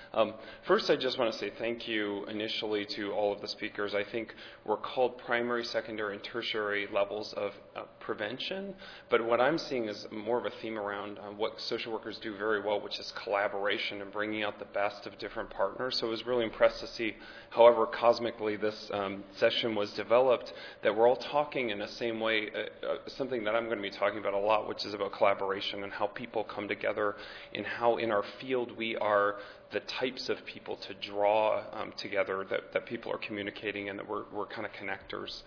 First, I just want to say thank you initially to all of the speakers. I think we're called primary, secondary, and tertiary levels of prevention, but what I'm seeing is more of a theme around what social workers do very well, which is collaboration and bringing out the best of different partners. So I was really impressed to see, however cosmically this session was developed, that we're all talking in the same way, something that I'm going to be talking about a lot, which is about collaboration and how people come together and how in our field we are the types of people to draw together, that people are communicating and that we're kind of connectors.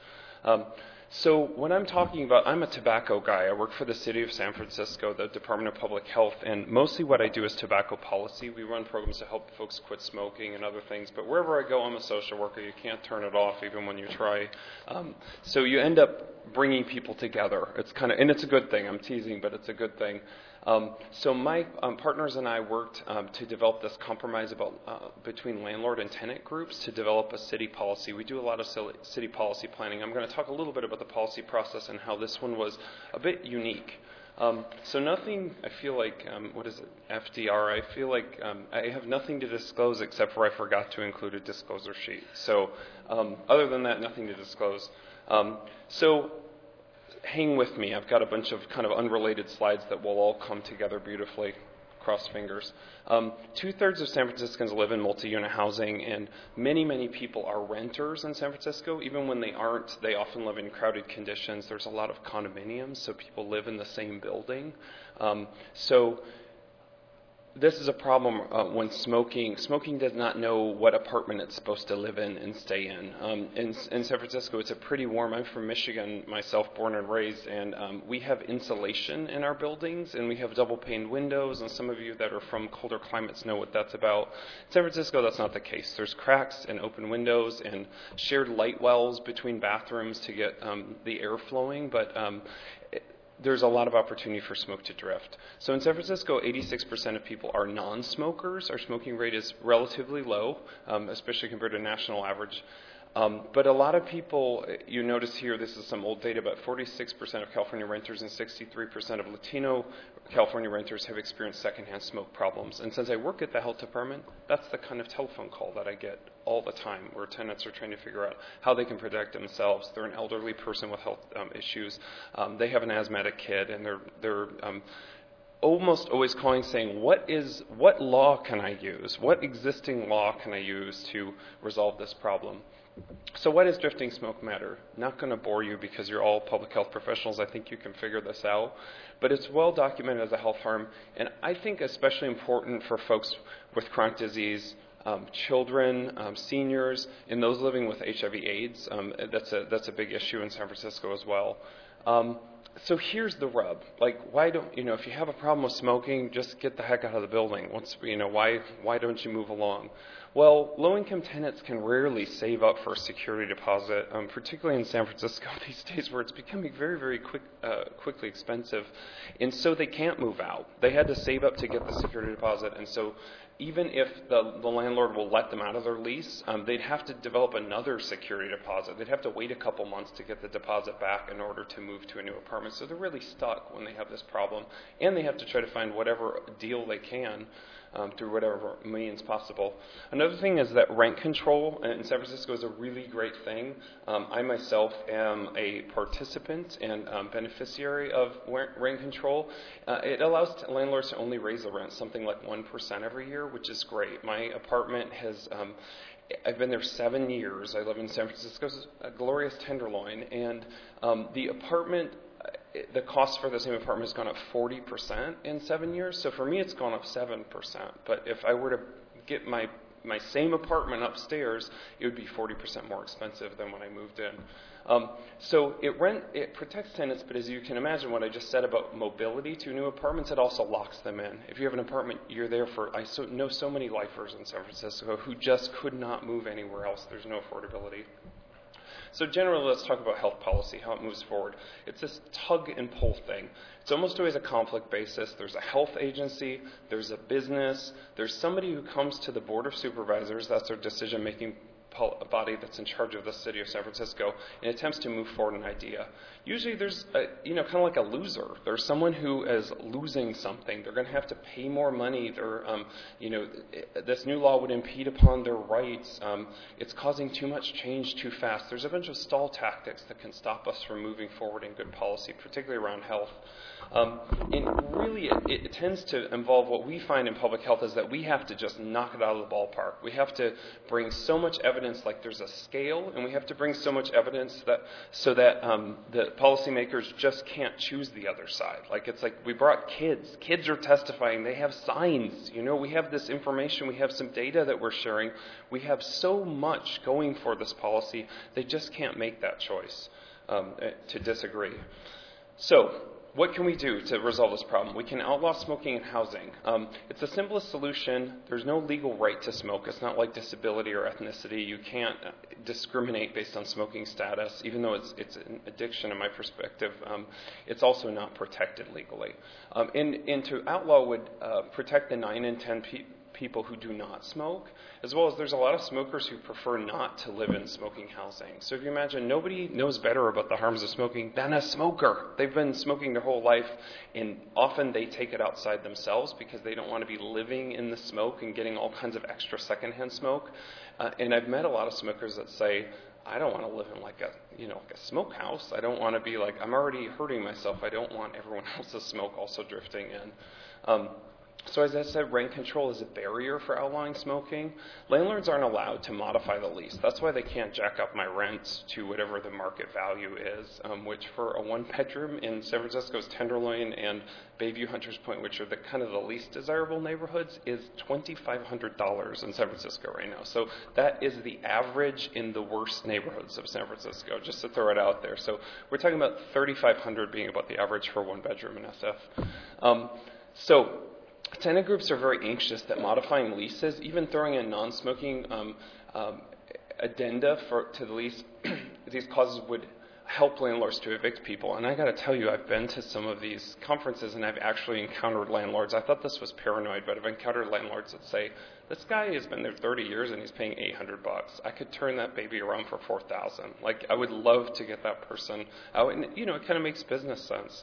So when I'm talking about, I'm a tobacco guy. I work for the city of San Francisco, the Department of Public Health, and mostly what I do is tobacco policy. We run programs to help folks quit smoking and other things, but wherever I go, I'm a social worker. You can't turn it off even when you try. So you end up bringing people together. It's kind of, and it's a good thing. I'm teasing, but it's a good thing. So my partners and I worked to develop this compromise between landlord and tenant groups to develop a city policy. We do a lot of city policy planning. I'm going to talk a little bit about the policy process and how this one was a bit unique. So nothing, I feel like, what is it, FDR, I feel like I have nothing to disclose except for I forgot to include a disclosure sheet. So other than that, nothing to disclose. So hang with me. I've got a bunch of kind of unrelated slides that will all come together beautifully. Cross fingers. 2/3 of San Franciscans live in multi-unit housing, and many, many people are renters in San Francisco. Even when they aren't, they often live in crowded conditions. There's a lot of condominiums, so people live in the same building. So this is a problem when smoking does not know what apartment it's supposed to live in and stay in. In San Francisco, it's a pretty warm. I'm from Michigan myself, born and raised, and we have insulation in our buildings, and we have double-paned windows, and some of you that are from colder climates know what that's about. In San Francisco, that's not the case. There's cracks and open windows and shared light wells between bathrooms to get the air flowing, but there's a lot of opportunity for smoke to drift. So in San Francisco, 86% of people are non-smokers. Our smoking rate is relatively low, especially compared to national average. But a lot of people, you notice here, this is some old data, but 46% of California renters and 63% of Latino California renters have experienced secondhand smoke problems. And since I work at the health department, that's the kind of telephone call that I get all the time, where tenants are trying to figure out how they can protect themselves. They're an elderly person with health issues. They have an asthmatic kid, and they're almost always calling saying, what law can I use? What existing law can I use to resolve this problem? So why does drifting smoke matter? Not going to bore you because you're all public health professionals. I think you can figure this out. But it's well documented as a health harm, and I think especially important for folks with chronic disease, children, seniors, and those living with HIV/AIDS. That's a big issue in San Francisco as well. So here's the rub. Like, why don't, if you have a problem with smoking, just get the heck out of the building. Why don't you move along? Well, low-income tenants can rarely save up for a security deposit, particularly in San Francisco these days where it's becoming very, very quickly expensive. And so they can't move out. They had to save up to get the security deposit, and so even if the landlord will let them out of their lease, they'd have to develop another security deposit. They'd have to wait a couple months to get the deposit back in order to move to a new apartment. So they're really stuck when they have this problem. And they have to try to find whatever deal they can through whatever means possible. Another thing is that rent control in San Francisco is a really great thing. I myself am a participant and beneficiary of rent control. It allows landlords to only raise the rent something like 1% every year, which is great. My apartment has, I've been there 7 years. I live in San Francisco's glorious Tenderloin, and the apartment, the cost for the same apartment has gone up 40% in 7 years. So for me, it's gone up 7%. But if I were to get my same apartment upstairs, it would be 40% more expensive than when I moved in. So it protects tenants, but as you can imagine, what I just said about mobility to new apartments, it also locks them in. If you have an apartment, you're there for, I know so many lifers in San Francisco who just could not move anywhere else. There's no affordability. So generally, let's talk about health policy, how it moves forward. It's this tug and pull thing. It's almost always a conflict basis. There's a health agency, there's a business, there's somebody who comes to the Board of Supervisors, that's their decision-making body that's in charge of the city of San Francisco and attempts to move forward an idea. Usually there's, kind of like a loser. There's someone who is losing something. They're going to have to pay more money. This new law would impede upon their rights. It's causing too much change too fast. There's a bunch of stall tactics that can stop us from moving forward in good policy, particularly around health. And really, it tends to involve what we find in public health is that we have to just knock it out of the ballpark. We have to bring so much evidence, like there's a scale, and we have to bring so much evidence that the policymakers just can't choose the other side. Like it's like we brought kids. Kids are testifying. They have signs. We have this information. We have some data that we're sharing. We have so much going for this policy. They just can't make that choice to disagree. So, what can we do to resolve this problem? We can outlaw smoking in housing. It's the simplest solution. There's no legal right to smoke. It's not like disability or ethnicity. You can't discriminate based on smoking status, even though it's an addiction in my perspective. It's also not protected legally. And to outlaw would protect the 9 in 10 people who do not smoke, as well as there's a lot of smokers who prefer not to live in smoking housing. So if you imagine, nobody knows better about the harms of smoking than a smoker. They've been smoking their whole life, and often they take it outside themselves because they don't want to be living in the smoke and getting all kinds of extra secondhand smoke. And I've met a lot of smokers that say, I don't want to live in like a smokehouse. I don't want to be like, I'm already hurting myself. I don't want everyone else's smoke also drifting in. So as I said, rent control is a barrier for outlawing smoking. Landlords aren't allowed to modify the lease. That's why they can't jack up my rents to whatever the market value is, which for a one-bedroom in San Francisco's Tenderloin and Bayview Hunters Point, which are the kind of the least desirable neighborhoods, is $2,500 in San Francisco right now. So that is the average in the worst neighborhoods of San Francisco, just to throw it out there. So we're talking about $3,500 being about the average for one bedroom in SF. Tenant groups are very anxious that modifying leases, even throwing in non-smoking addenda to the lease, these clauses would help landlords to evict people. And I got to tell you, I've been to some of these conferences and I've actually encountered landlords. I thought this was paranoid, but I've encountered landlords that say, this guy has been there 30 years and he's paying $800. I could turn that baby around for $4,000. Like, I would love to get that person out. And, it kind of makes business sense.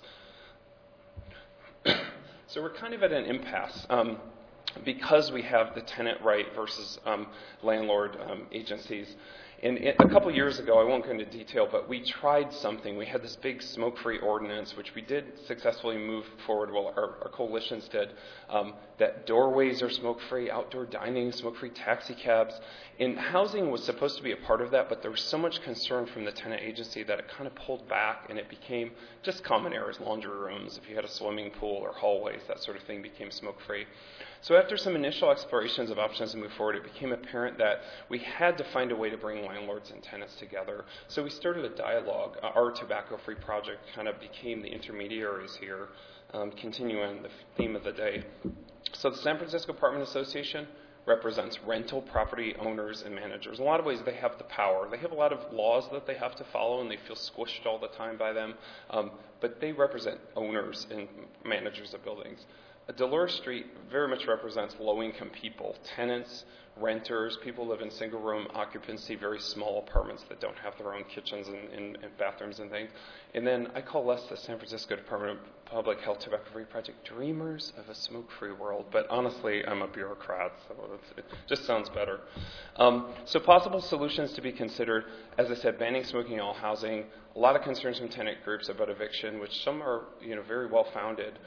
So we're kind of at an impasse because we have the tenant right versus landlord agencies. And a couple years ago, I won't go into detail, but we tried something. We had this big smoke-free ordinance, which we did successfully move forward, well, our coalitions did, that doorways are smoke-free, outdoor dining, smoke-free taxi cabs. And housing was supposed to be a part of that, but there was so much concern from the tenant agency that it kind of pulled back, and it became just common areas, laundry rooms, if you had a swimming pool or hallways, that sort of thing became smoke-free. So after some initial explorations of options to move forward, it became apparent that we had to find a way to bring landlords and tenants together. So we started a dialogue. Our Tobacco-Free Project kind of became the intermediaries here, continuing the theme of the day. So the San Francisco Apartment Association represents rental property owners and managers. In a lot of ways, they have the power. They have a lot of laws that they have to follow, and they feel squished all the time by them. But they represent owners and managers of buildings. Dolores Street very much represents low-income people, tenants, renters, people who live in single-room occupancy, very small apartments that don't have their own kitchens and bathrooms and things. And then I call us the San Francisco Department of Public Health Tobacco-Free Project dreamers of a smoke-free world. But honestly, I'm a bureaucrat, so it just sounds better. So possible solutions to be considered, as I said, banning smoking in all housing, a lot of concerns from tenant groups about eviction, which some are very well-founded.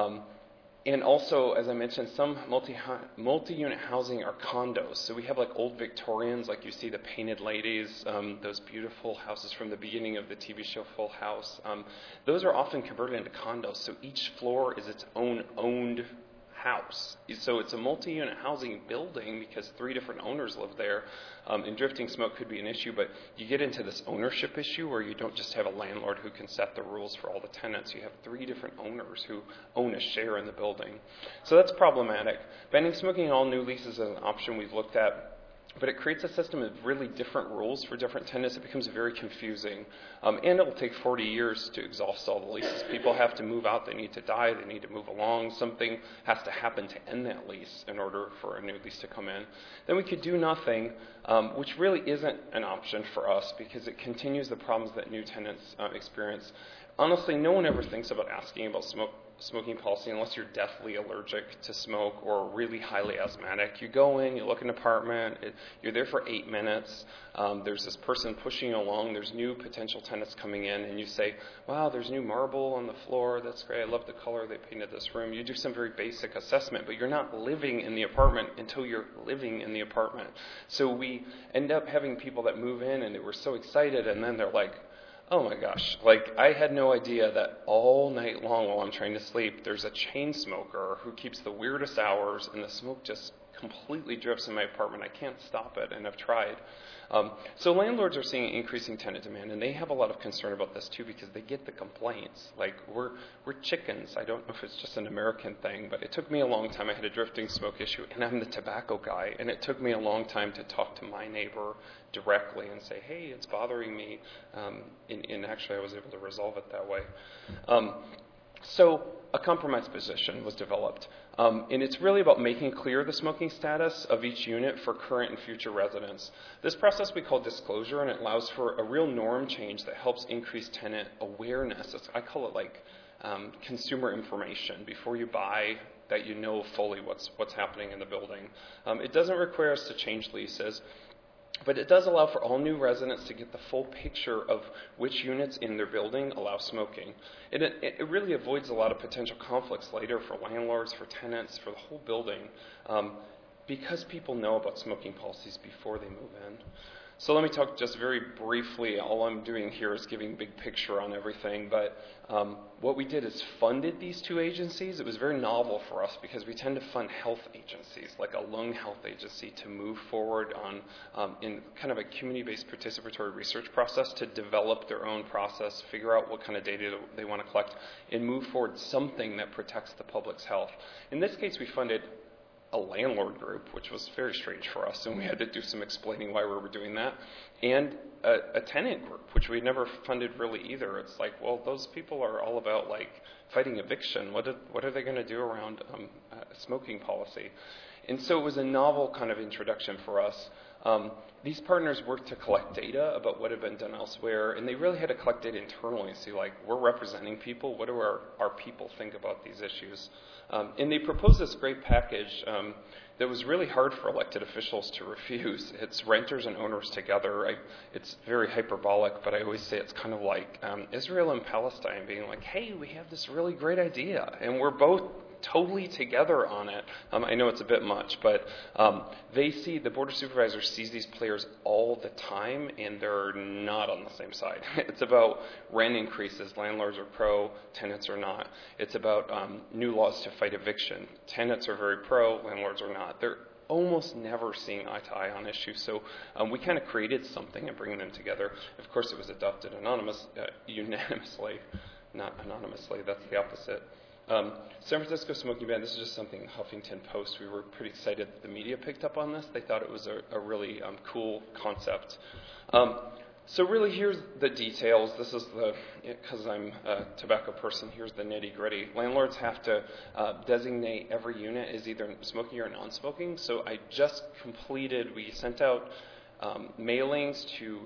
And also, as I mentioned, some multi-unit housing are condos. So we have like old Victorians, like you see the painted ladies, those beautiful houses from the beginning of the TV show Full House. Those are often converted into condos. So each floor is its own owned house. So it's a multi-unit housing building because 3 different owners live there. And drifting smoke could be an issue, but you get into this ownership issue where you don't just have a landlord who can set the rules for all the tenants. You have 3 different owners who own a share in the building. So that's problematic. Banning smoking in all new leases is an option we've looked at. But it creates a system of really different rules for different tenants. It becomes very confusing. And it will take 40 years to exhaust all the leases. People have to move out. They need to die. They need to move along. Something has to happen to end that lease in order for a new lease to come in. Then we could do nothing, which really isn't an option for us because it continues the problems that new tenants experience. Honestly, no one ever thinks about asking about smoking policy unless you're deathly allergic to smoke or really highly asthmatic. You go in, you look at an apartment, you're there for 8 minutes, there's this person pushing you along, there's new potential tenants coming in, and you say, wow, there's new marble on the floor, that's great, I love the color they painted this room. You do some very basic assessment, but you're not living in the apartment until you're living in the apartment. So we end up having people that move in and they were so excited, and then they're like, oh my gosh, I had no idea that all night long while I'm trying to sleep, there's a chain smoker who keeps the weirdest hours and the smoke just completely drifts in my apartment. I can't stop it, and I've tried. So landlords are seeing increasing tenant demand, and they have a lot of concern about this too because they get the complaints. We're chickens. I don't know if it's just an American thing, but it took me a long time. I had a drifting smoke issue, and I'm the tobacco guy, and it took me a long time to talk to my neighbor directly and say, hey, it's bothering me, and actually I was able to resolve it that way. So a compromise position was developed, and it's really about making clear the smoking status of each unit for current and future residents. This process we call disclosure, and it allows for a real norm change that helps increase tenant awareness. I call it consumer information before you buy, that you know fully what's happening in the building. It doesn't require us to change leases, but it does allow for all new residents to get the full picture of which units in their building allow smoking. It really avoids a lot of potential conflicts later for landlords, for tenants, for the whole building, because people know about smoking policies before they move in. So let me talk just very briefly. All I'm doing here is giving big picture on everything, but what we did is funded these two agencies. It was very novel for us because we tend to fund health agencies, like a lung health agency, to move forward on in kind of a community-based participatory research process to develop their own process, figure out what kind of data they want to collect, and move forward something that protects the public's health. In this case, we funded a landlord group, which was very strange for us, and we had to do some explaining why we were doing that, and a tenant group, which we'd never funded really either. It's like, well, those people are all about fighting eviction. What are they going to do around smoking policy? And so it was a novel kind of introduction for us. These partners worked to collect data about what had been done elsewhere, and they really had to collect data internally and see, we're representing people. What do our people think about these issues? And they proposed this great package that was really hard for elected officials to refuse. It's renters and owners together. It's very hyperbolic, but I always say it's kind of like Israel and Palestine being like, hey, we have this really great idea, and we're both totally together on it. I know it's a bit much, but the Board of Supervisors sees these players all the time, and they're not on the same side. It's about rent increases. Landlords are pro, tenants are not. It's about new laws to fight eviction. Tenants are very pro, landlords are not. They're almost never seeing eye to eye on issues. So we kind of created something and bringing them together. Of course, it was adopted unanimously, not anonymously. That's the opposite. San Francisco Smoking Ban, this is just something Huffington Post. We were pretty excited that the media picked up on this. They thought it was a really cool concept. So really, here's the details. This is because I'm a tobacco person, here's the nitty-gritty. Landlords have to designate every unit as either smoking or non-smoking. So we sent out mailings to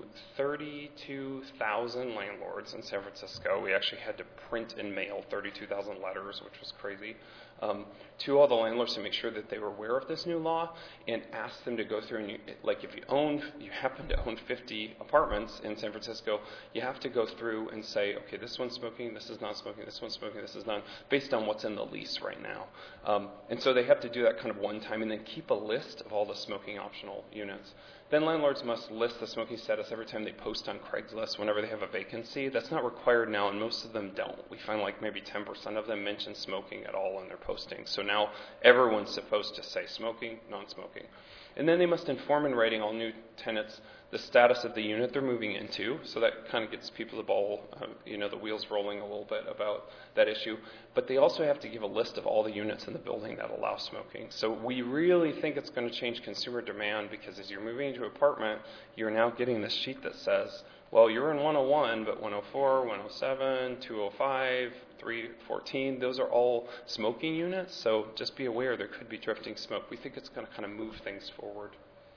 32,000 landlords in San Francisco. We actually had to print and mail 32,000 letters, which was crazy, to all the landlords to make sure that they were aware of this new law and ask them to go through. And if you happen to own 50 apartments in San Francisco, you have to go through and say, okay, this one's smoking, this is not smoking, this one's smoking, this is not, based on what's in the lease right now. And so they have to do that kind of one time and then keep a list of all the smoking optional units. Then landlords landlords must list the smoking status every time they post on Craigslist whenever they have a vacancy. That's not required now, and most of them don't. We find like maybe 10% of them mention smoking at all in their postings. So now everyone's supposed to say smoking, non-smoking. And then they must inform in writing all new tenants the status of the unit they're moving into. So that kind of gets people the wheels rolling a little bit about that issue. But they also have to give a list of all the units in the building that allow smoking. So we really think it's going to change consumer demand, because as you're moving into an apartment, you're now getting this sheet that says, well, you're in 101, but 104, 107, 205, 314, those are all smoking units. So just be aware there could be drifting smoke. We think it's going to kind of move things forward.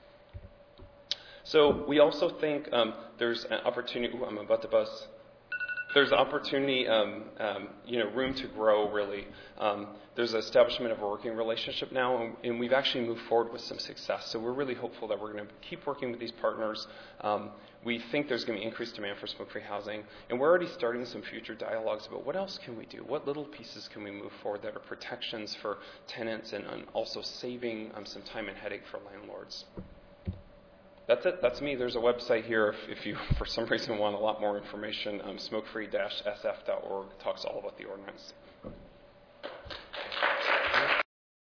So we also think there's an opportunity. I'm about to buzz. There's opportunity, room to grow, really. There's an establishment of a working relationship now, and we've actually moved forward with some success. So we're really hopeful that we're going to keep working with these partners. We think there's going to be increased demand for smoke-free housing, and we're already starting some future dialogues about what else can we do? What little pieces can we move forward that are protections for tenants and also saving some time and headache for landlords? That's it. That's me. There's a website here if you, for some reason, want a lot more information. Smokefree-sf.org talks all about the ordinance.